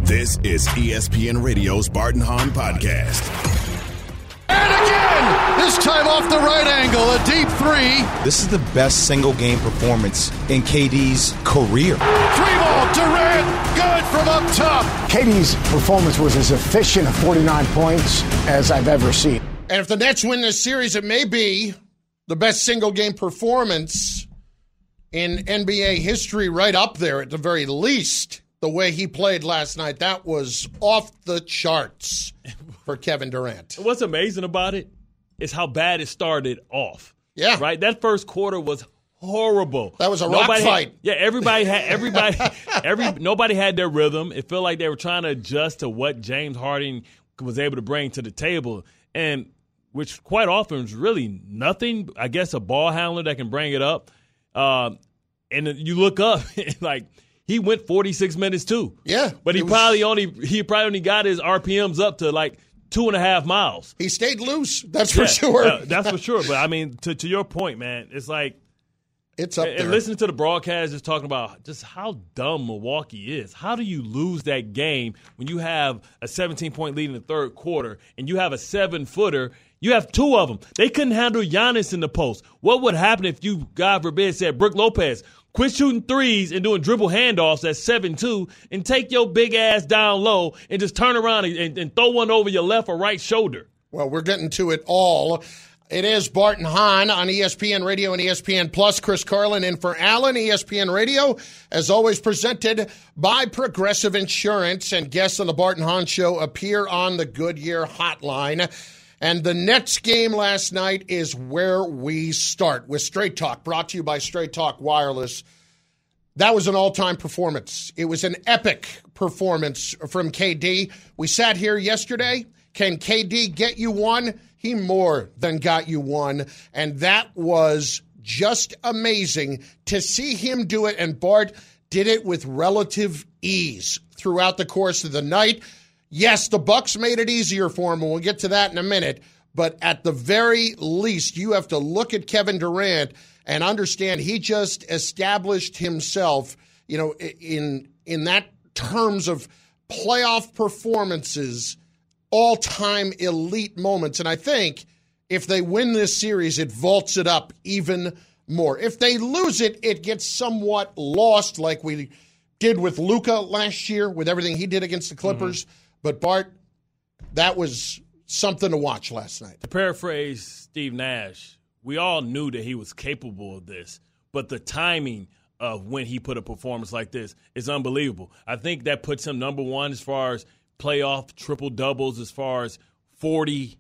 This is ESPN Radio's Bart and Hahn Podcast. And again, this time off the right angle, a deep three. This is the best single game performance in KD's career. Three ball, Durant, good from up top. KD's performance was as efficient at 49 points as I've ever seen. And if the Nets win this series, it may be the best single game performance in NBA history, right up there at the very least. The way he played last night, that was off the charts for Kevin Durant. What's amazing about it is how bad it started off. Yeah. Right? That first quarter was horrible. That was a rock fight. Nobody had their rhythm. It felt like they were trying to adjust to what James Harden was able to bring to the table, and which quite often is really nothing. I guess a ball handler that can bring it up. And you look up, like, he went 46 minutes too. Yeah. But he probably only got his RPMs up to like 2.5 miles. He stayed loose. That's for sure. That's for sure. But I mean, to your point, man, it's like it's up there. And listening to the broadcast just talking about just how dumb Milwaukee is. How do you lose that game when you have a 17-point lead in the third quarter and you have a 7-footer? You have two of them. They couldn't handle Giannis in the post. What would happen if you, God forbid, said, Brook Lopez, quit shooting threes and doing dribble handoffs at 7-2 and take your big ass down low and just turn around and throw one over your left or right shoulder? Well, we're getting to it all. It is Bart and Hahn on ESPN Radio and ESPN Plus. Chris Carlin in for Allen. ESPN Radio, as always, presented by Progressive Insurance. And guests on the Bart and Hahn Show appear on the Goodyear Hotline. And the Nets game last night is where we start with Straight Talk, brought to you by Straight Talk Wireless. That was an all-time performance. It was an epic performance from KD. We sat here yesterday. Can KD get you one? He more than got you one. And that was just amazing to see him do it. And Bart did it with relative ease throughout the course of the night. Yes, the Bucks made it easier for him, and we'll get to that in a minute. But at the very least, you have to look at Kevin Durant and understand he just established himself, you know, in that terms of playoff performances, all-time elite moments. And I think if they win this series, it vaults it up even more. If they lose it, it gets somewhat lost, like we did with Luka last year with everything he did against the Clippers. Mm-hmm. But, Bart, that was something to watch last night. To paraphrase Steve Nash, we all knew that he was capable of this, but the timing of when he put a performance like this is unbelievable. I think that puts him number one as far as playoff triple-doubles, as far as 40,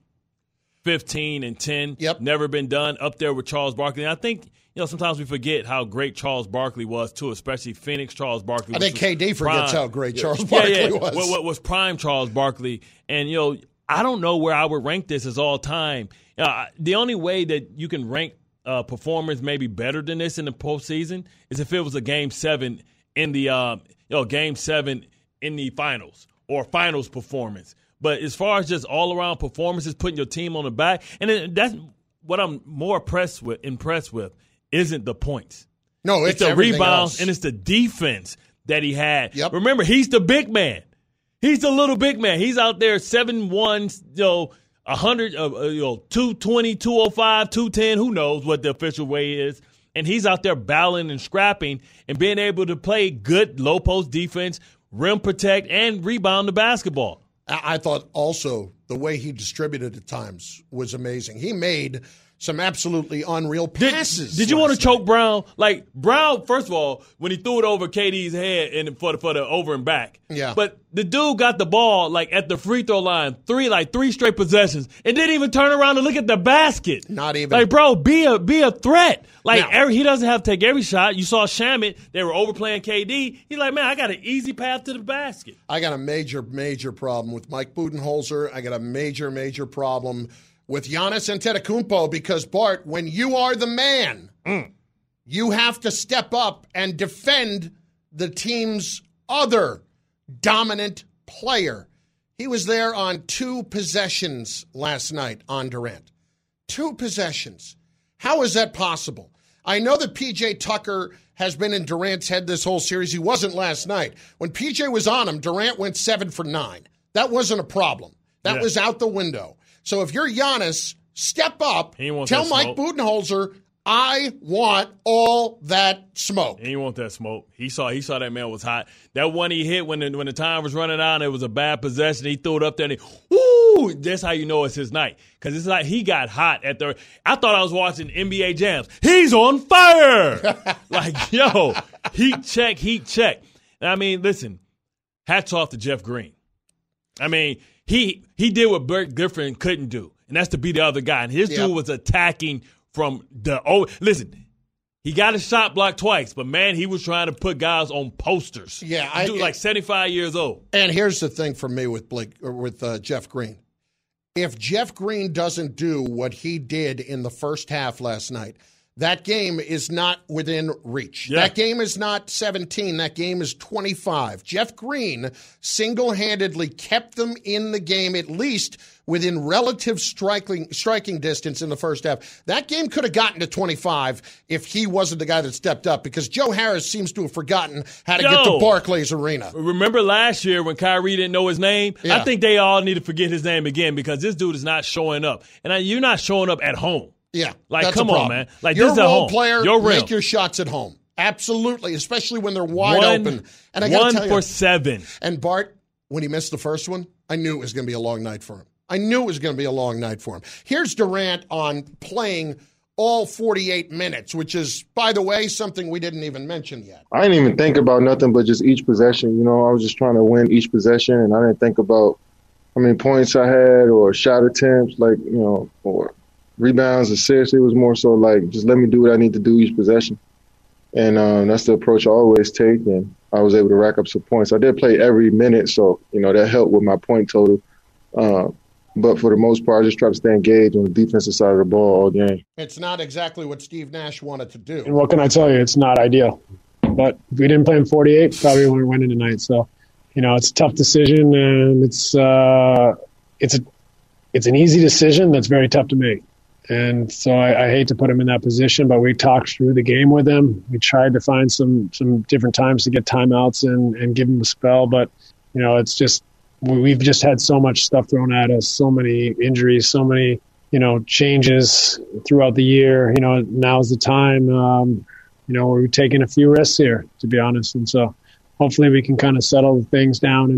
15, and 10. Yep. Never been done, up there with Charles Barkley. And I think, you know, sometimes we forget how great Charles Barkley was, too, especially Phoenix Charles Barkley. I think KD forgets how great Charles Barkley was. What was prime Charles Barkley. And, you know, I don't know where I would rank this as all time. The only way that you can rank performers maybe better than this in the postseason is if it was a Game 7 in the Game 7 in the finals or finals performance. But as far as just all-around performances, putting your team on the back, and that's what I'm more impressed with isn't the points. No, it's the rebounds else. And it's the defense that he had. Yep. Remember, he's the big man. He's the little big man. He's out there 7'1", 100, 220, 205, 210. Who knows what the official weight is? And he's out there battling and scrapping and being able to play good low post defense, rim protect, and rebound the basketball. I thought also the way he distributed at times was amazing. He made some absolutely unreal passes. Did you want to choke Brown? Like, Brown, first of all, when he threw it over KD's head and for the over and back. Yeah. But the dude got the ball, like, at the free throw line, three straight possessions, and didn't even turn around and look at the basket. Not even. Like, bro, be a threat. Like, he doesn't have to take every shot. You saw Shamet, they were overplaying KD. He's like, man, I got an easy path to the basket. I got a major, major problem with Mike Budenholzer. I got a major, major problem with Giannis Antetokounmpo, because, Bart, when you are the man, you have to step up and defend the team's other dominant player. He was there on 2 possessions last night on Durant. 2 possessions. How is that possible? I know that P.J. Tucker has been in Durant's head this whole series. He wasn't last night. When P.J. was on him, Durant went 7 for 9. That wasn't a problem. That was out the window. So if you're Giannis, step up. Tell Mike Budenholzer, I want all that smoke. He didn't want that smoke. He saw that man was hot. That one he hit when the time was running out, and it was a bad possession. He threw it up there, and woo! That's how you know it's his night. Because it's like he got hot at the – I thought I was watching NBA Jams. He's on fire! Like, yo, heat check. And I mean, listen, hats off to Jeff Green. I mean, he did what Blake Griffin couldn't do, and that's to be the other guy. And his dude was attacking – from the listen, he got his shot blocked twice, but man, he was trying to put guys on posters. Yeah, dude, like 75 years old. And here's the thing for me with Jeff Green: if Jeff Green doesn't do what he did in the first half last night, that game is not within reach. Yeah. That game is not 17. That game is 25. Jeff Green single-handedly kept them in the game, at least within relative striking distance in the first half. That game could have gotten to 25 if he wasn't the guy that stepped up, because Joe Harris seems to have forgotten how to get to Barclays Arena. Remember last year when Kyrie didn't know his name? Yeah. I think they all need to forget his name again, because this dude is not showing up. And you're not showing up at home. Yeah, like, come on, man. Like, you're this a is role player. Your make your shots at home. Absolutely, especially when they're wide open. And I got to tell you, 1 for 7. And Bart, when he missed the first one, I knew it was going to be a long night for him. Here's Durant on playing all 48 minutes, which is, by the way, something we didn't even mention yet. I didn't even think about nothing but just each possession. You know, I was just trying to win each possession, and I didn't think about how many points I had or shot attempts, like, you know, or rebounds, assists. It was more so like, just let me do what I need to do each possession. And that's the approach I always take, and I was able to rack up some points. I did play every minute, so, you know, that helped with my point total. But for the most part, I just try to stay engaged on the defensive side of the ball all game. It's not exactly what Steve Nash wanted to do. And what can I tell you? It's not ideal. But if we didn't play in 48, probably wouldn't win tonight. So, you know, it's a tough decision, and it's an easy decision that's very tough to make. And so I hate to put him in that position, but we talked through the game with him. We tried to find some different times to get timeouts and give him a spell. But, you know, it's just we've just had so much stuff thrown at us, so many injuries, so many, you know, changes throughout the year. You know, now's the time, you know, we're taking a few risks here, to be honest. And so hopefully we can kind of settle things down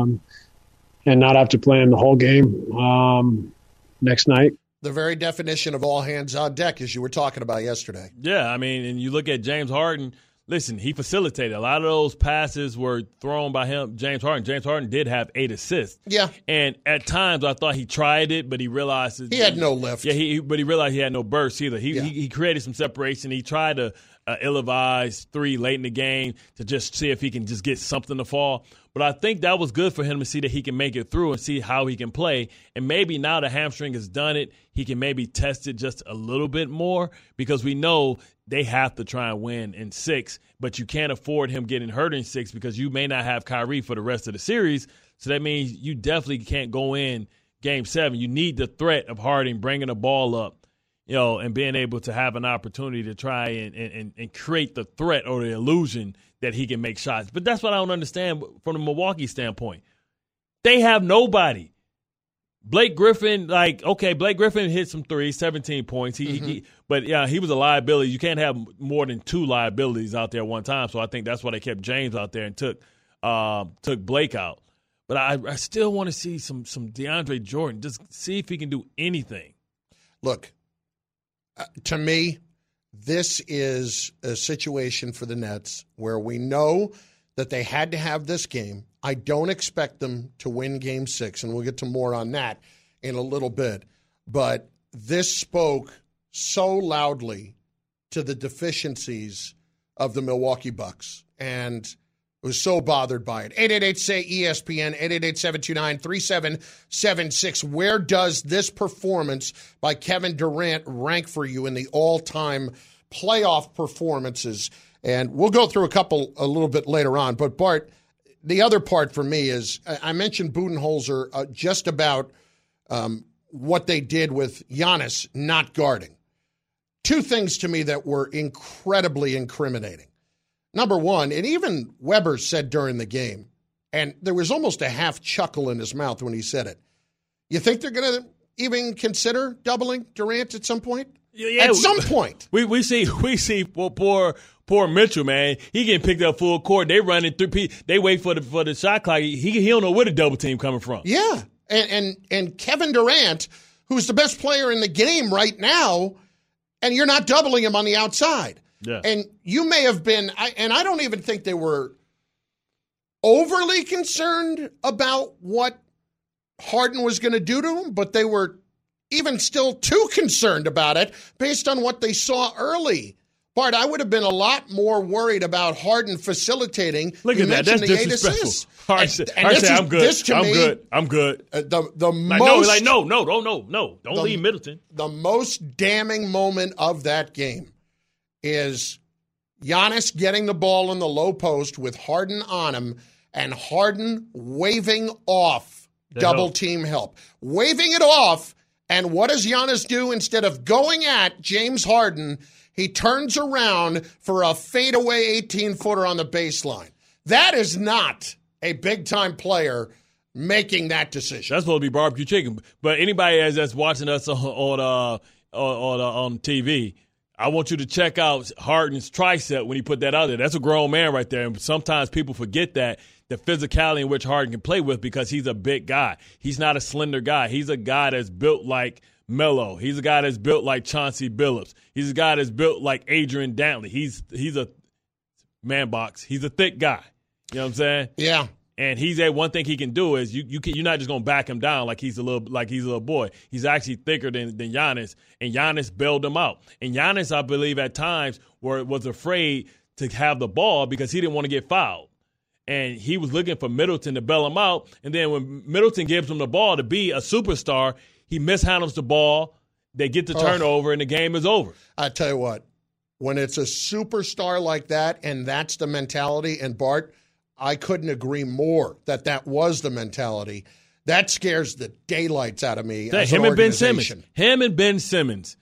and not have to play in the whole game next night. The very definition of all hands on deck, as you were talking about yesterday. Yeah, I mean, and you look at James Harden. Listen, he facilitated. A lot of those passes were thrown by him, James Harden. James Harden did have 8 assists. Yeah. And at times I thought he tried it, but he realized he had no lift. Yeah, but he realized he had no burst either. He created some separation. He tried to ill-advised 3 late in the game to just see if he can just get something to fall. But I think that was good for him to see that he can make it through and see how he can play. And maybe now the hamstring has done it, he can maybe test it just a little bit more, because we know they have to try and win in 6, but you can't afford him getting hurt in 6 because you may not have Kyrie for the rest of the series. So that means you definitely can't go in Game 7. You need the threat of Harden bringing the ball up, you know, and being able to have an opportunity to try and create the threat or the illusion that he can make shots. But that's what I don't understand from the Milwaukee standpoint. They have nobody. Blake Griffin, Blake Griffin hit some threes, 17 points. But he was a liability. You can't have more than 2 liabilities out there at one time. So I think that's why they kept James out there and took Blake out. But I still want to see some DeAndre Jordan. Just see if he can do anything. Look, to me, this is a situation for the Nets where we know that they had to have this game. I don't expect them to win Game 6, and we'll get to more on that in a little bit. But this spoke so loudly to the deficiencies of the Milwaukee Bucks, and was so bothered by it. 888-SAY-ESPN, 888-729-3776. Where does this performance by Kevin Durant rank for you in the all-time playoff performances? And we'll go through a little bit later on. But, Bart, the other part for me is I mentioned Budenholzer just about what they did with Giannis not guarding. two things to me that were incredibly incriminating. Number one, and even Weber said during the game, and there was almost a half chuckle in his mouth when he said it. You think they're going to even consider doubling Durant at some point? Yeah, at some point. We see poor Mitchell, man. He getting picked up full court. They running through. They wait for the shot clock. He don't know where the double team coming from. Yeah, and Kevin Durant, who's the best player in the game right now, and you're not doubling him on the outside. Yeah. And you may have been, and I don't even think they were overly concerned about what Harden was going to do to him, but they were even still too concerned about it based on what they saw early. Bart, I would have been a lot more worried about Harden facilitating. Look at that. That's disrespectful. Harden said, I'm good. I'm good. No. Don't leave Middleton. The most damning moment of that game is Giannis getting the ball in the low post with Harden on him and Harden waving off double team help. Waving it off, and what does Giannis do? Instead of going at James Harden, he turns around for a fadeaway 18-footer on the baseline. That is not a big-time player making that decision. That's supposed to be barbecue chicken. But anybody that's watching us on TV, I want you to check out Harden's tricep when he put that out there. That's a grown man right there. And sometimes people forget that, the physicality in which Harden can play with, because he's a big guy. He's not a slender guy. He's a guy that's built like Melo. He's a guy that's built like Chauncey Billups. He's a guy that's built like Adrian Dantley. He's a man box. He's a thick guy. You know what I'm saying? Yeah. And he's one thing he can do is you're not just gonna back him down like he's a little boy. He's actually thicker than Giannis, and Giannis bailed him out. And Giannis, I believe, at times was afraid to have the ball because he didn't want to get fouled. And he was looking for Middleton to bail him out. And then when Middleton gives him the ball to be a superstar, he mishandles the ball. They get the turnover, and the game is over. I tell you what, when it's a superstar like that, and that's the mentality, and Bart, I couldn't agree more that was the mentality. That scares the daylights out of me. Him and Ben Simmons,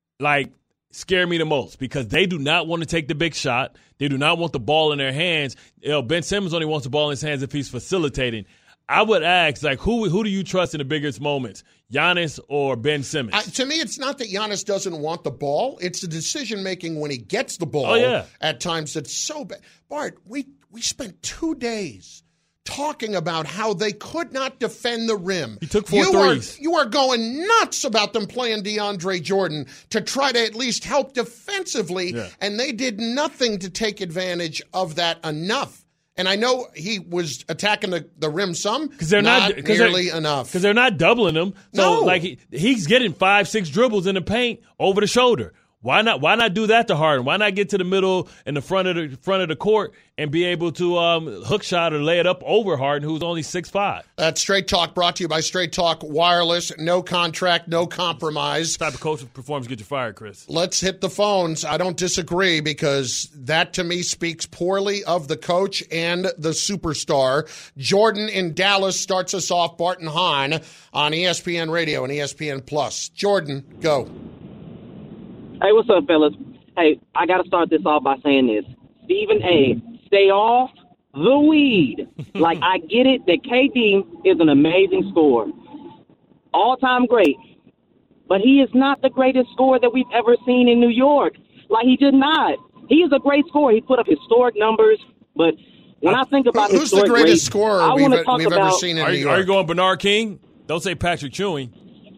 scare me the most because they do not want to take the big shot. They do not want the ball in their hands. Ben Simmons only wants the ball in his hands if he's facilitating. I would ask, who do you trust in the biggest moments, Giannis or Ben Simmons? To me, it's not that Giannis doesn't want the ball. It's the decision-making when he gets the ball at times that's so bad. Bart, we spent 2 days talking about how they could not defend the rim. He took 4 threes. You are going nuts about them playing DeAndre Jordan to try to at least help defensively, and they did nothing to take advantage of that enough. And I know he was attacking the rim some, because they're not nearly enough. Because they're not doubling him. So, no. He's getting 5-6 dribbles in the paint over the shoulder. Why not do that to Harden? Why not get to the middle and the front of the court and be able to hook shot or lay it up over Harden, who's only 6'5"? That's Straight Talk, brought to you by Straight Talk Wireless. No contract, no compromise. What type of coach performance get you fired, Chris? Let's hit the phones. I don't disagree, because that to me speaks poorly of the coach and the superstar. Jordan in Dallas starts us off. Barton Hahn on ESPN Radio and ESPN Plus. Jordan, go. Hey, what's up, fellas? Hey, I got to start this off by saying this. Stephen A., stay off the weed. I get it that KD is an amazing scorer. All-time great. But he is not the greatest scorer that we've ever seen in New York. He did not. He is a great scorer. He put up historic numbers. But when I think about who's the greatest scorer we've ever seen in New York? Are you going Bernard King? Don't say Patrick Ewing.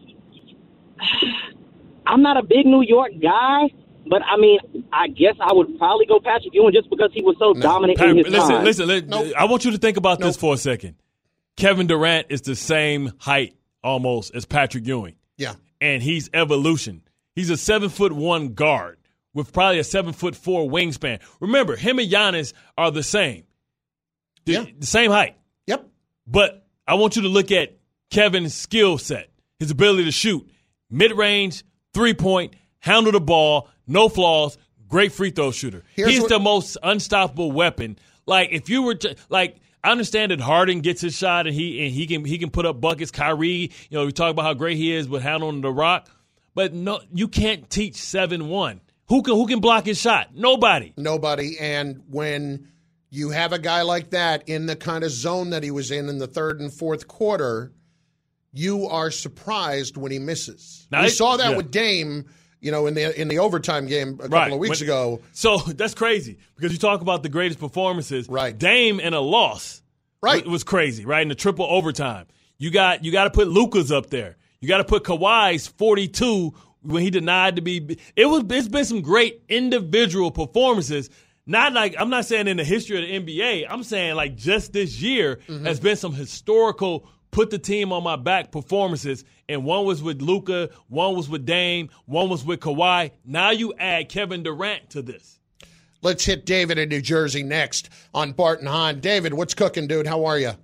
I'm not a big New York guy, but, I guess I would probably go Patrick Ewing just because he was so dominant in his time. Listen. I want you to think about this for a second. Kevin Durant is the same height almost as Patrick Ewing. Yeah. And he's evolution. He's a 7'1" guard with probably a 7'4" wingspan. Remember, him and Giannis are the same. The same height. Yep. But I want you to look at Kevin's skill set, his ability to shoot mid-range, 3-point, handle the ball, no flaws, great free throw shooter. He's the most unstoppable weapon. If you were I understand that Harden gets his shot and he can put up buckets. Kyrie, we talk about how great he is with handling the rock. But no, you can't teach 7-1. Who can block his shot? Nobody. And when you have a guy like that in the kind of zone that he was in the third and fourth quarter, you are surprised when he misses. We saw that with Dame, in the overtime game a couple of weeks ago. So that's crazy because you talk about the greatest performances. Right. Dame in a loss. Right. It was crazy, right? In the triple overtime. You got to put Luka's up there. You got to put Kawhi's 42 when he denied to be. It's been some great individual performances. Not like, I'm not saying in the history of the NBA. I'm saying like just this year has been some historical put the team on my back performances. And one was with Luka, one was with Dame, one was with Kawhi. Now you add Kevin Durant to this. Let's hit David in New Jersey next on Bart and Hahn. David, what's cooking, dude? How are you?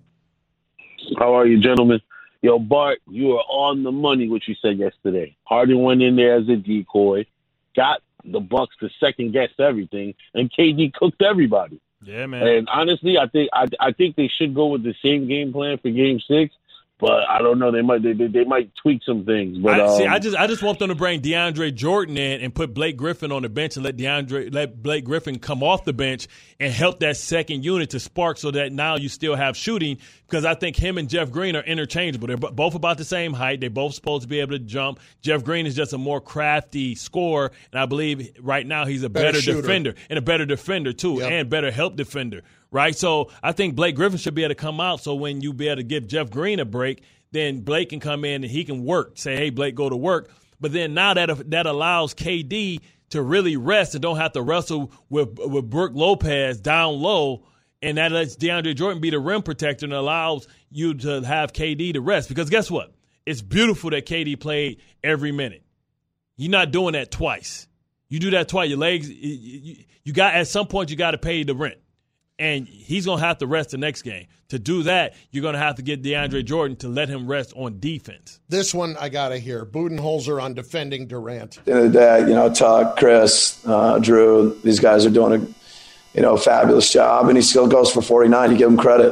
How are you, gentlemen? Yo, Bart, you are on the money, what you said yesterday. Harden went in there as a decoy, got the Bucks to second-guess everything, and KD cooked everybody. Yeah, man. And honestly, I think they should go with the same game plan for Game 6. But I don't know. They might tweak some things. But I just want them to bring DeAndre Jordan in and put Blake Griffin on the bench and let Blake Griffin come off the bench and help that second unit to spark so that now you still have shooting, because I think him and Jeff Green are interchangeable. They're both about the same height. They're both supposed to be able to jump. Jeff Green is just a more crafty scorer, and I believe right now he's a better defender and a better defender too, and better help defender. Right, so I think Blake Griffin should be able to come out. So when you be able to give Jeff Green a break, then Blake can come in and he can work. Say, hey, Blake, go to work. But then now that allows KD to really rest and don't have to wrestle with Brook Lopez down low, and that lets DeAndre Jordan be the rim protector and allows you to have KD to rest. Because guess what? It's beautiful that KD played every minute. You're not doing that twice. You do that twice, your legs. You got at some point you got to pay the rent. And he's going to have to rest the next game. To do that, you're going to have to get DeAndre Jordan to let him rest on defense. This one I got to hear. Budenholzer on defending Durant. At the end of the day, Tuck, Chris, Drew, these guys are doing a fabulous job, and he still goes for 49. You give him credit.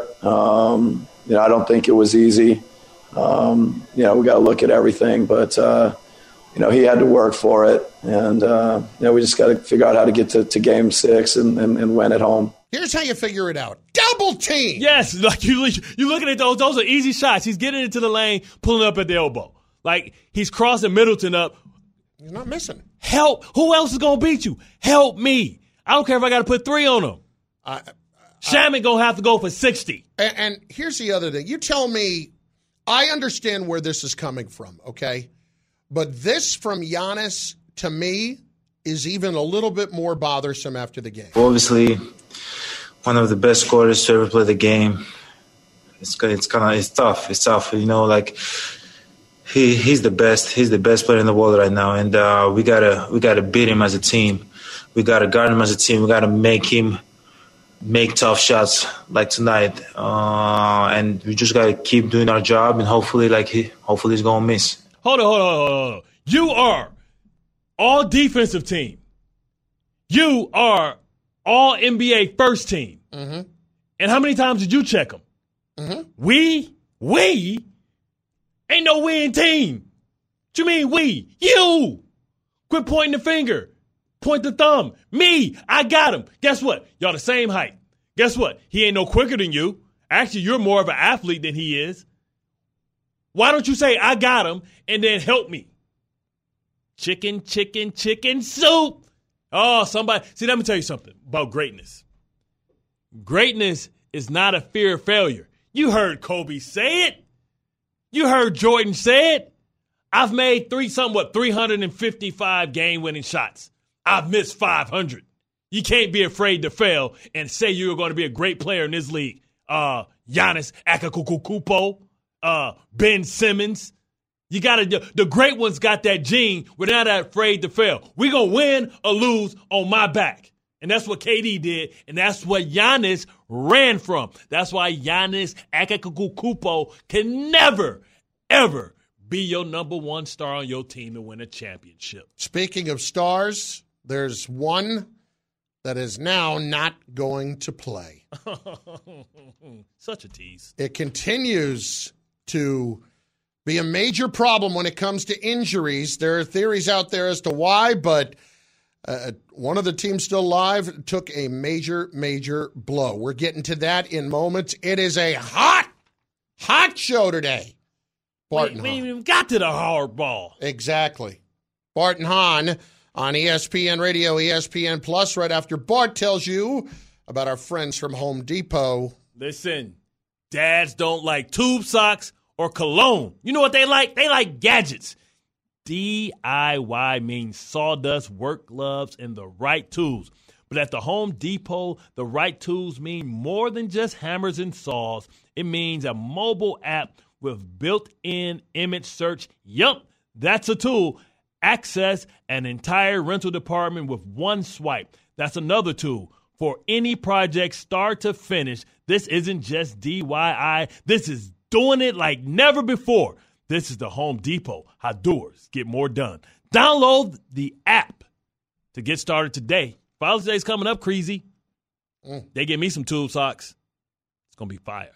I don't think it was easy. We got to look at everything, but he had to work for it, and we just got to figure out how to get to Game 6 and win at home. Here's how you figure it out. Double team. Yes, like you looking at those. Those are easy shots. He's getting into the lane, pulling up at the elbow. Like he's crossing Middleton up. He's not missing. Help. Who else is going to beat you? Help me. I don't care if I got to put 3 on him. Shaman going to have to go for 60. And here's the other thing. You tell me, I understand where this is coming from, okay? But this from Giannis, to me, is even a little bit more bothersome after the game. Obviously, one of the best scorers to ever play the game. It's tough. It's tough. He's the best. He's the best player in the world right now, and we gotta beat him as a team. We gotta guard him as a team. We gotta make him make tough shots like tonight, and we just gotta keep doing our job, and hopefully he's gonna miss. Hold on. You are all defensive team. You are all NBA first team. Mm-hmm. And how many times did you check them? Mm-hmm. We ain't no winning team. What you mean we? You. Quit pointing the finger. Point the thumb. Me. I got him. Guess what? Y'all the same height. Guess what? He ain't no quicker than you. Actually, you're more of an athlete than he is. Why don't you say I got him and then help me? Chicken soup. Oh, somebody. See, let me tell you something about greatness. Greatness is not a fear of failure. You heard Kobe say it. You heard Jordan say it. I've made 355 game-winning shots. I've missed 500. You can't be afraid to fail and say you're going to be a great player in this league. Giannis Antetokounmpo, Ben Simmons. The great ones got that gene. We're not afraid to fail. We're going to win or lose on my back. And that's what KD did, and that's what Giannis ran from. That's why Giannis Antetokounmpo can never, ever be your number one star on your team and win a championship. Speaking of stars, there's one that is now not going to play. Such a tease. It continues to be a major problem when it comes to injuries. There are theories out there as to why, but one of the teams still alive took a major, major blow. We're getting to that in moments. It is a hot show today. Bart and We Hahn. ain't even got to the hardball. Exactly. Bart and Hahn on ESPN Radio, ESPN Plus, right after Bart tells you about our friends from Home Depot. Listen, dads don't like tube socks or cologne. You know what they like? They like gadgets. DIY means sawdust, work gloves, and the right tools. But at the Home Depot, the right tools mean more than just hammers and saws. It means a mobile app with built-in image search. Yup, that's a tool. Access an entire rental department with one swipe. That's another tool. For any project start to finish, this isn't just DIY. This is doing it like never before. This is the Home Depot. How doers get more done. Download the app to get started today. Father's Day's coming up, Creasy. They give me some tube socks. It's going to be fire.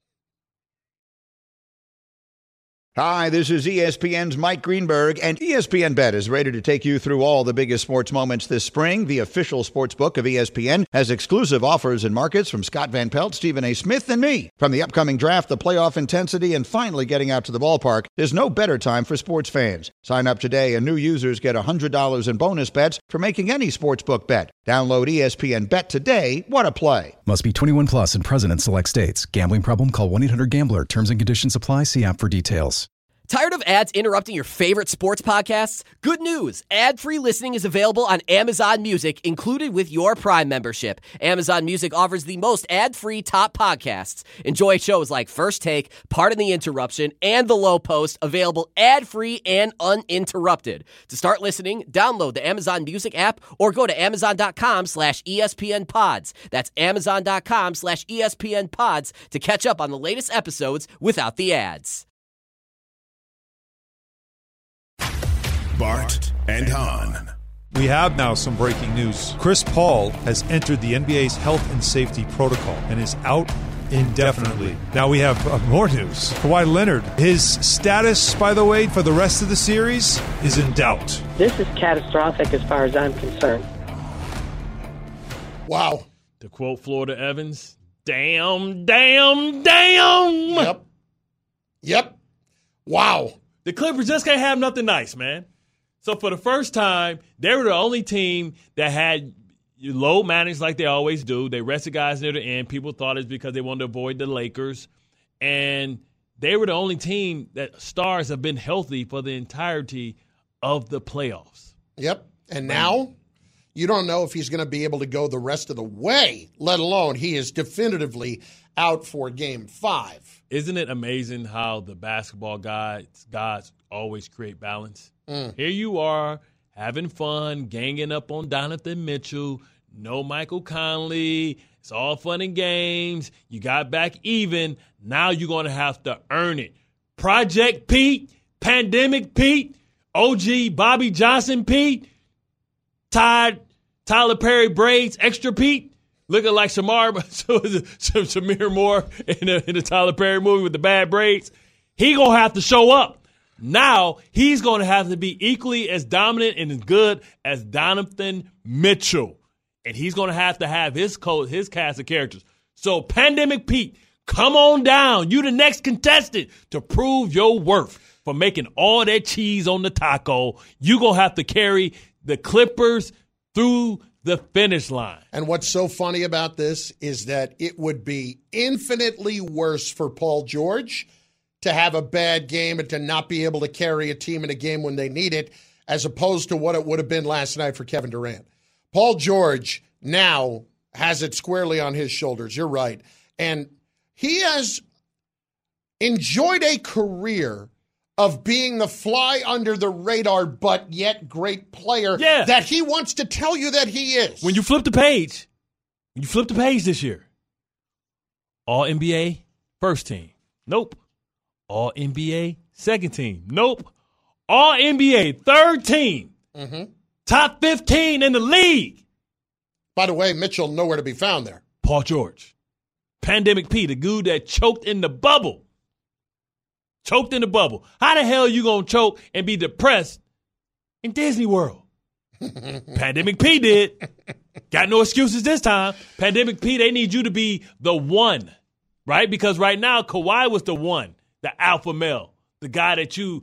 Hi, this is ESPN's Mike Greenberg, and ESPN Bet is ready to take you through all the biggest sports moments this spring. The official sports book of ESPN has exclusive offers and markets from Scott Van Pelt, Stephen A. Smith, and me. From the upcoming draft, the playoff intensity, and finally getting out to the ballpark, there's no better time for sports fans. Sign up today, and new users get $100 in bonus bets for making any sportsbook bet. Download ESPN Bet today. What a play. Must be 21 plus and present in select states. Gambling problem? Call 1-800-GAMBLER. Terms and conditions apply. See app for details. Tired of ads interrupting your favorite sports podcasts? Good news! Ad-free listening is available on Amazon Music, included with your Prime membership. Amazon Music offers the most ad-free top podcasts. Enjoy shows like First Take, Pardon the Interruption, and The Low Post, available ad-free and uninterrupted. To start listening, download the Amazon Music app or go to Amazon.com/ESPN Pods. That's Amazon.com/ESPN Pods to catch up on the latest episodes without the ads. Bart and Hahn. We have now some breaking news. Chris Paul has entered the NBA's health and safety protocol and is out indefinitely. Now we have more news. Kawhi Leonard, his status, by the way, for the rest of the series is in doubt. This is catastrophic as far as I'm concerned. Wow. To quote Florida Evans, damn, damn, damn. Yep. Wow. The Clippers just can't have nothing nice, man. So for the first time, they were the only team that had low managed like they always do. They rested guys near the end. People thought it's because they wanted to avoid the Lakers. And they were the only team that stars have been healthy for the entirety of the playoffs. Yep. And now you don't know if he's going to be able to go the rest of the way, let alone he is definitively out for Game 5. Isn't it amazing how the basketball gods always create balance? Here you are having fun, ganging up on Donovan Mitchell. No Michael Conley. It's all fun and games. You got back even. Now you're going to have to earn it. Project Pete, Pandemic Pete, OG Bobby Johnson Pete, Tyler Perry braids, Extra Pete, looking like Samir Moore in the Tyler Perry movie with the bad braids. He going to have to show up. Now he's going to have to be equally as dominant and as good as Donovan Mitchell. And he's going to have his cast of characters. So Pandemic Pete, come on down. You the next contestant to prove your worth for making all that cheese on the taco. You going to have to carry the Clippers through the finish line. And what's so funny about this is that it would be infinitely worse for Paul George to have a bad game and to not be able to carry a team in a game when they need it, as opposed to what it would have been last night for Kevin Durant. Paul George now has it squarely on his shoulders. You're right. And he has enjoyed a career of being the fly under the radar but yet great player that he wants to tell you that he is. When you flip the page this year, All NBA first team. Nope. All NBA second team. Nope. All NBA third team. Top 15 in the league. By the way, Mitchell nowhere to be found there. Paul George. Pandemic Pete, the dude that choked in the bubble. Choked in the bubble. How the hell you going to choke and be depressed in Disney World? Pandemic P did. Got no excuses this time. Pandemic P, they need you to be the one, right? Because right now, Kawhi was the one, the alpha male, the guy that you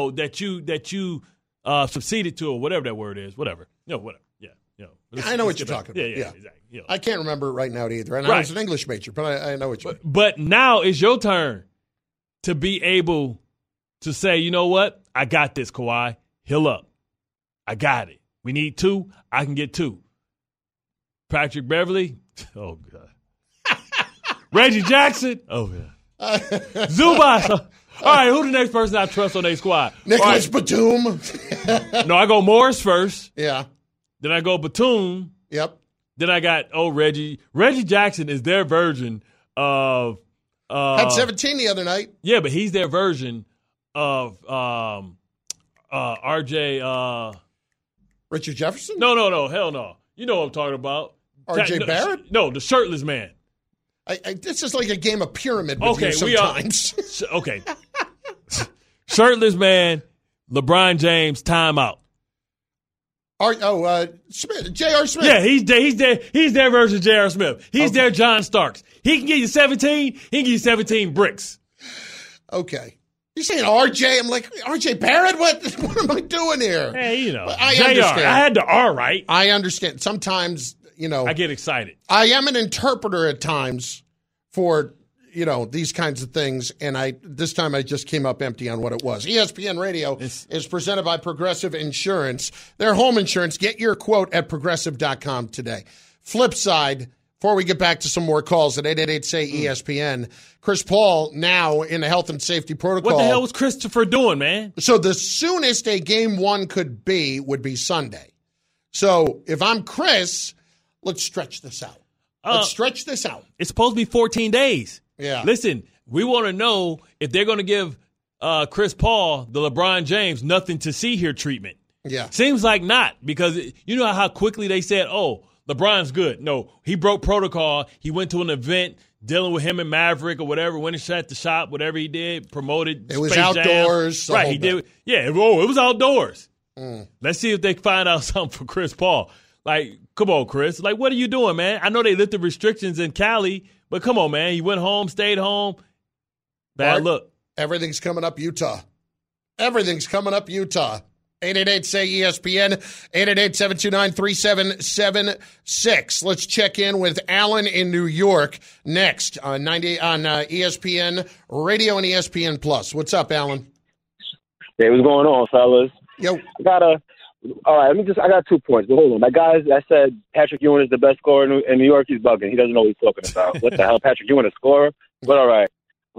succeeded to, or whatever that word is, whatever. Whatever. Yeah. I know what you're talking about. Yeah. Exactly. I can't remember it right now either. And I was an English major, but I know what you mean. But now it's your turn to be able to say, you know what? I got this, Kawhi. Heal up. I got it. We need 2. I can get 2. Patrick Beverly. Oh, God. Reggie Jackson. Oh, God. Zubac. All right, who's the next person I trust on their squad? Nicholas Batum. No, I go Morris first. Yeah. Then I go Batum. Yep. Then I got, Reggie. Reggie Jackson is their version of had 17 the other night. Yeah, but he's their version of RJ. Richard Jefferson? No, hell no. You know what I'm talking about. RJ Barrett? No, the shirtless man. This is like a game of pyramid with you sometimes. Okay. Shirtless man, LeBron James, timeout. Smith, J.R. Smith. Yeah, he's their version of J.R. Smith. He's their John Starks. He can give you 17. He can give you 17 bricks. Okay. You're saying RJ? I'm like, RJ Barrett? What am I doing here? Hey, I JR. understand. I had the R right. I understand. Sometimes, I get excited. I am an interpreter at times for, these kinds of things, and this time I just came up empty on what it was. ESPN Radio is presented by Progressive Insurance. Their home insurance. Get your quote at progressive.com today. Flip side, before we get back to some more calls at 888-SAY-ESPN, Chris Paul now in the health and safety protocol. What the hell was Christopher doing, man? So the soonest a game 1 could be would be Sunday. So if I'm Chris, let's stretch this out. Let's stretch this out. It's supposed to be 14 days. Yeah. Listen, we want to know if they're going to give Chris Paul the LeBron James nothing to see here treatment. Yeah. Seems like not, because you know how quickly they said, LeBron's good. No, he broke protocol. He went to an event dealing with him and Maverick or whatever, went and shut the shop, whatever he did, promoted. It was outdoors. Right, he did. Yeah, it was outdoors. Let's see if they find out something for Chris Paul. Like, come on, Chris. Like, what are you doing, man? I know they lifted restrictions in Cali, but come on, man. You went home, stayed home. Bad look. Everything's coming up Utah. 888-SAY-ESPN, 888-729-3776. Let's check in with Alan in New York next on ESPN Radio and ESPN Plus. What's up, Alan? Hey, what's going on, fellas? Yo. All right, I got 2 points. But hold on. My guys, I said Patrick Ewing is the best scorer in New York. He's bugging. He doesn't know what he's talking about. What the hell? Patrick Ewing a scorer? But all right.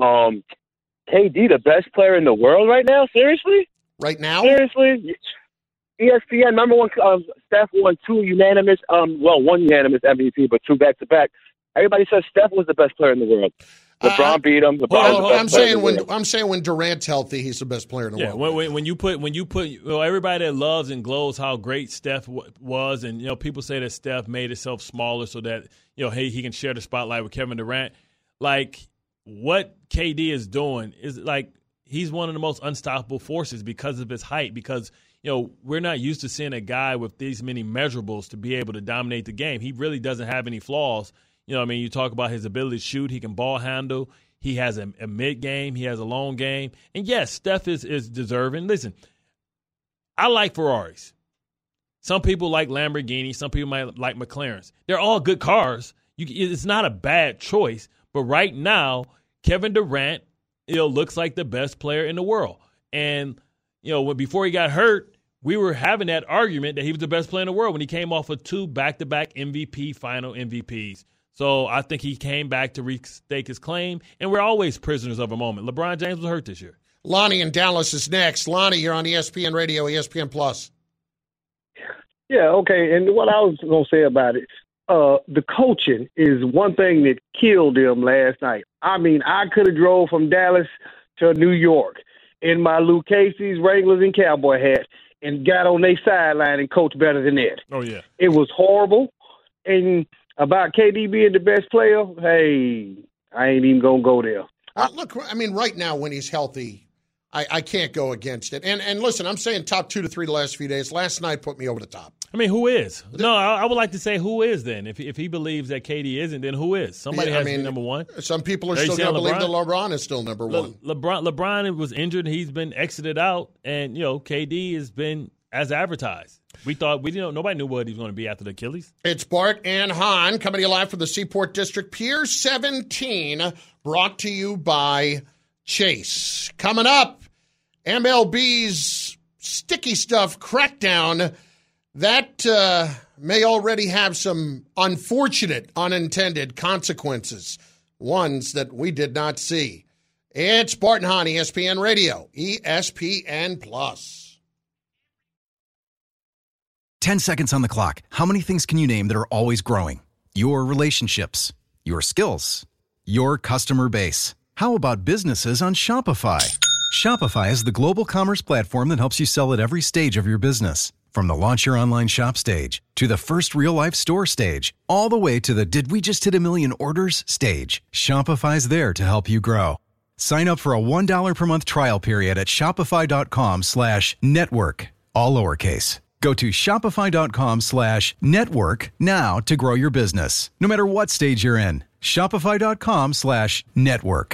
KD, the best player in the world right now? Seriously? Right now? Seriously? ESPN, number one, Steph won 2 unanimous, one unanimous MVP, but 2 back-to-back. Everybody says Steph was the best player in the world. LeBron beat him. I'm saying when Durant's healthy, he's the best player in the world. When you put everybody that loves and glows how great Steph was, and people say that Steph made himself smaller so that he can share the spotlight with Kevin Durant. Like, what KD is doing is like he's one of the most unstoppable forces because of his height. Because we're not used to seeing a guy with these many measurables to be able to dominate the game. He really doesn't have any flaws. You talk about his ability to shoot. He can ball handle. He has a mid-game. He has a long game. And, yes, Steph is deserving. Listen, I like Ferraris. Some people like Lamborghini. Some people might like McLarens. They're all good cars. It's not a bad choice. But right now, Kevin Durant looks like the best player in the world. And, before he got hurt, we were having that argument that he was the best player in the world when he came off of 2 back-to-back final MVPs. So I think he came back to restake his claim, and we're always prisoners of a moment. LeBron James was hurt this year. Lonnie in Dallas is next. Lonnie, you're on ESPN Radio, ESPN Plus. Yeah, okay, and what I was going to say about it, the coaching is one thing that killed them last night. I mean, I could have drove from Dallas to New York in my Luke Casey's, Wranglers, and cowboy hat and got on their sideline and coached better than that. Oh, yeah. It was horrible, and about KD being the best player, hey, I ain't even going to go there. Look, I mean, right now when he's healthy, I can't go against it. And listen, I'm saying top 2 to 3 the last few days. Last night put me over the top. I mean, who is? No, I would like to say who is then. If he believes that KD isn't, then who is? Somebody has to be number one. Some people are still going to believe that LeBron is still number one. LeBron was injured. He's been exited out. And, KD has been as advertised. Nobody knew what he was going to be after the Achilles. It's Bart and Hahn coming to you live from the Seaport District, Pier 17, brought to you by Chase. Coming up, MLB's sticky stuff crackdown. That may already have some unfortunate, unintended consequences, ones that we did not see. It's Bart and Hahn, ESPN Radio, ESPN Plus. 10 seconds on the clock. How many things can you name that are always growing? Your relationships, your skills, your customer base. How about businesses on Shopify? Shopify is the global commerce platform that helps you sell at every stage of your business. From the launch your online shop stage, to the first real-life store stage, all the way to the did we just hit 1 million orders stage. Shopify's there to help you grow. Sign up for a $1 per month trial period at shopify.com/network, all lowercase. Go to shopify.com/network now to grow your business, no matter what stage you're in. Shopify.com/network.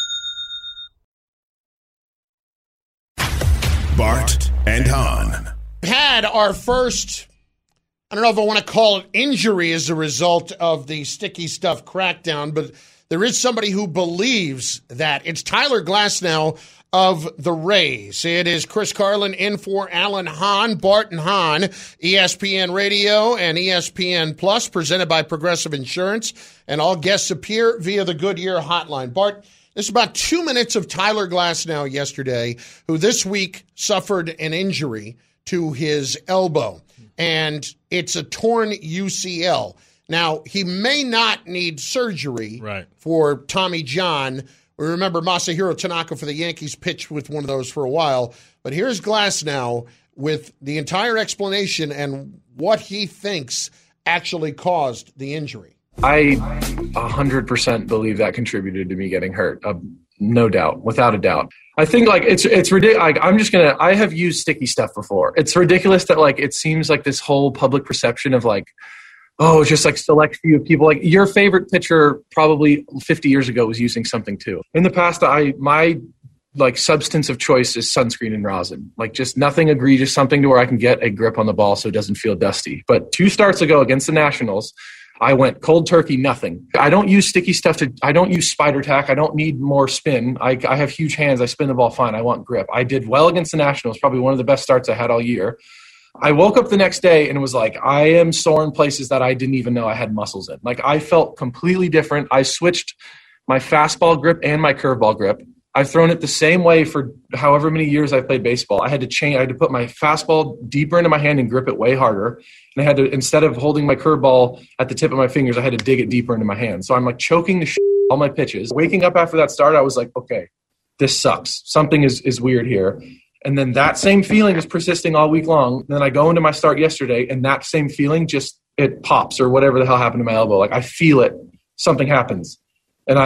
Bart and Hahn. Had our first, I don't know if I want to call it injury as a result of the sticky stuff crackdown, but there is somebody who believes that. It's Tyler Glasnow of the Rays. It is Chris Carlin in for Alan Hahn, Bart and Hahn, ESPN Radio and ESPN Plus, presented by Progressive Insurance, and all guests appear via the Goodyear hotline. Bart, this is about 2 minutes of Tyler Glasnow yesterday, who this week suffered an injury to his elbow, and it's a torn UCL. Now, he may not need surgery for Tommy John. We remember Masahiro Tanaka for the Yankees pitched with one of those for a while, but here's Glasnow with the entire explanation and what he thinks actually caused the injury. I 100% believe that contributed to me getting hurt. No doubt, without a doubt. I think it's ridiculous. I have used sticky stuff before. It's ridiculous that it seems like this whole public perception of it's just select few of people. Your favorite pitcher probably 50 years ago was using something too. In the past, my substance of choice is sunscreen and rosin. Just nothing egregious, something to where I can get a grip on the ball so it doesn't feel dusty. But 2 starts ago against the Nationals, I went cold turkey, nothing. I don't use sticky stuff I don't use spider tack. I don't need more spin. I have huge hands. I spin the ball fine. I want grip. I did well against the Nationals, probably one of the best starts I had all year. I woke up the next day and was I am sore in places that I didn't even know I had muscles in. I felt completely different. I switched my fastball grip and my curveball grip. I've thrown it the same way for however many years I've played baseball. I had to put my fastball deeper into my hand and grip it way harder. And I had to, instead of holding my curveball at the tip of my fingers, I had to dig it deeper into my hand. So I'm choking the all my pitches. Waking up after that start, I was okay, this sucks. Something is weird here. And then that same feeling is persisting all week long. And then I go into my start yesterday, and that same feeling it pops or whatever the hell happened to my elbow. I feel it. Something happens. And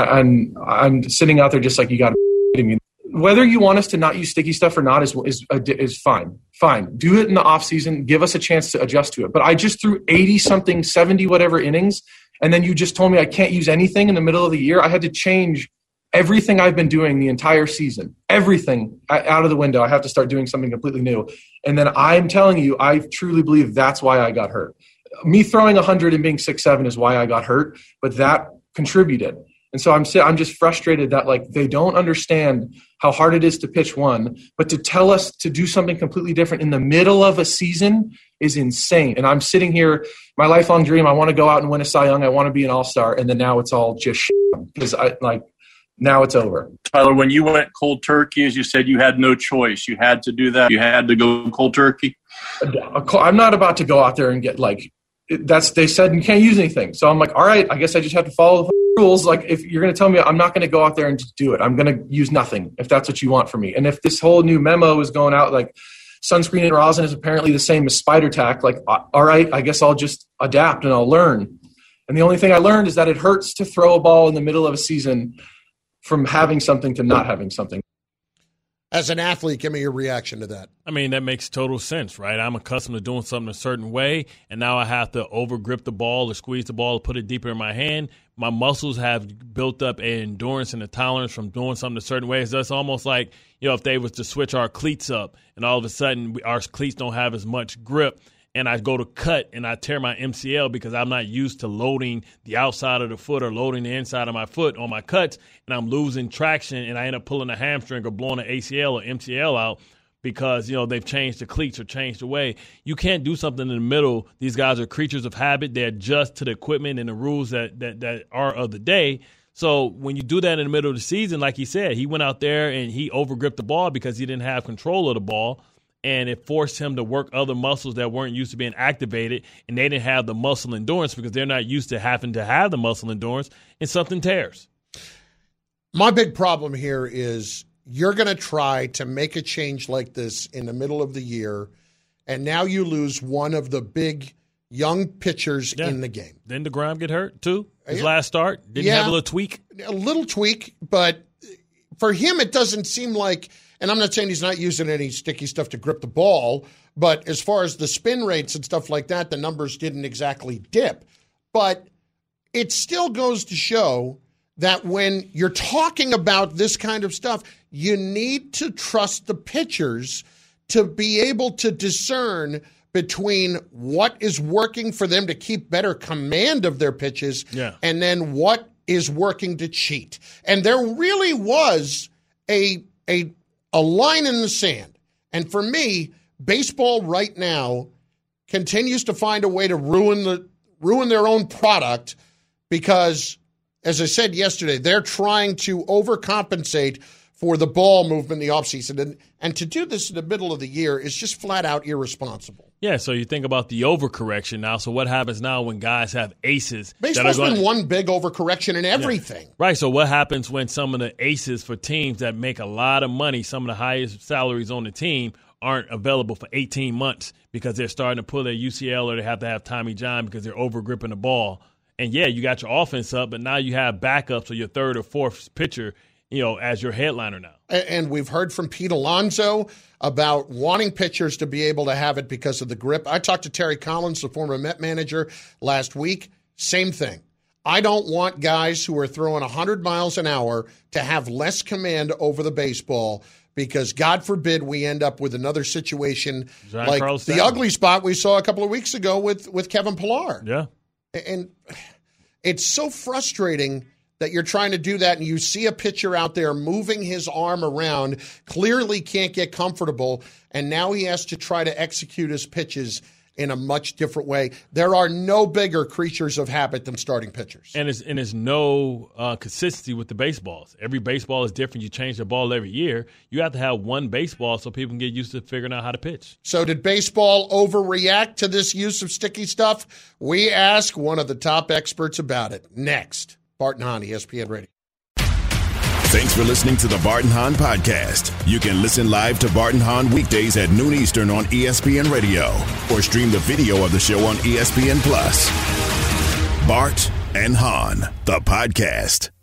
I'm sitting out there just you got to me. Whether you want us to not use sticky stuff or not is fine. Fine. Do it in the off season. Give us a chance to adjust to it. But I just threw 80-something, 70 whatever innings, and then you just told me I can't use anything in the middle of the year. I had to change everything I've been doing the entire season. Everything out of the window. I have to start doing something completely new. And then I'm telling you, I truly believe that's why I got hurt. Me throwing 100 and being 6'7" is why I got hurt, but that contributed. And so I'm just frustrated that they don't understand how hard it is to pitch one, but to tell us to do something completely different in the middle of a season is insane. And I'm sitting here, my lifelong dream, I want to go out and win a Cy Young, I want to be an all-star, and then now it's all just because now it's over. Tyler, when you went cold turkey, as you said, you had no choice. You had to do that. You had to go cold turkey. I'm not about to go out there and get they said you can't use anything. So I'm all right, I guess I just have to follow the rules. If you're going to tell me, I'm not going to go out there and just do it. I'm going to use nothing if that's what you want from me. And if this whole new memo is going out, sunscreen and rosin is apparently the same as spider tack, all right, I guess I'll just adapt and I'll learn. And the only thing I learned is that it hurts to throw a ball in the middle of a season from having something to not having something. As an athlete, give me your reaction to that. I mean, that makes total sense, right? I'm accustomed to doing something a certain way, and now I have to over-grip the ball or squeeze the ball or put it deeper in my hand. My muscles have built up an endurance and a tolerance from doing something a certain way. So that's almost like, if they was to switch our cleats up, and all of a sudden our cleats don't have as much grip, and I go to cut and I tear my MCL because I'm not used to loading the outside of the foot or loading the inside of my foot on my cuts, and I'm losing traction, and I end up pulling a hamstring or blowing an ACL or MCL out because, they've changed the cleats or changed the way. You can't do something in the middle. These guys are creatures of habit. They adjust to the equipment and the rules that are of the day. So when you do that in the middle of the season, like he said, he went out there and he overgripped the ball because he didn't have control of the ball. And it forced him to work other muscles that weren't used to being activated, and they didn't have the muscle endurance because they're not used to having to have the muscle endurance, and something tears. My big problem here is you're going to try to make a change like this in the middle of the year, and now you lose one of the big young pitchers in the game. Didn't DeGrom get hurt, too? His last start? Didn't he have a little tweak? A little tweak, but for him it doesn't seem like – and I'm not saying he's not using any sticky stuff to grip the ball, but as far as the spin rates and stuff like that, the numbers didn't exactly dip. But it still goes to show that when you're talking about this kind of stuff, you need to trust the pitchers to be able to discern between what is working for them to keep better command of their pitches and then what is working to cheat. And there really was a line in the sand. And for me, baseball right now continues to find a way to ruin their own product because, as I said yesterday, they're trying to overcompensate for the ball movement in the offseason. And to do this in the middle of the year is just flat out irresponsible. Yeah, so you think about the overcorrection now. So what happens now when guys have aces? Baseball's been one big overcorrection in everything. Yeah. Right, so what happens when some of the aces for teams that make a lot of money, some of the highest salaries on the team, aren't available for 18 months because they're starting to pull their UCL or they have to have Tommy John because they're overgripping the ball. And, yeah, you got your offense up, but now you have backups or your third or fourth pitcher, as your headliner now. And we've heard from Pete Alonso about wanting pitchers to be able to have it because of the grip. I talked to Terry Collins, the former Met manager, last week. Same thing. I don't want guys who are throwing 100 miles an hour to have less command over the baseball because, God forbid, we end up with another situation like the ugly spot we saw a couple of weeks ago with Kevin Pillar. Yeah. And it's so frustrating that you're trying to do that and you see a pitcher out there moving his arm around, clearly can't get comfortable, and now he has to try to execute his pitches in a much different way. There are no bigger creatures of habit than starting pitchers. And there's no consistency with the baseballs. Every baseball is different. You change the ball every year. You have to have one baseball so people can get used to figuring out how to pitch. So did baseball overreact to this use of sticky stuff? We ask one of the top experts about it. Next. Bart and Hahn, ESPN Radio. Thanks for listening to the Bart and Hahn podcast. You can listen live to Bart and Hahn weekdays at noon Eastern on ESPN Radio or stream the video of the show on ESPN Plus. Bart and Hahn, the podcast.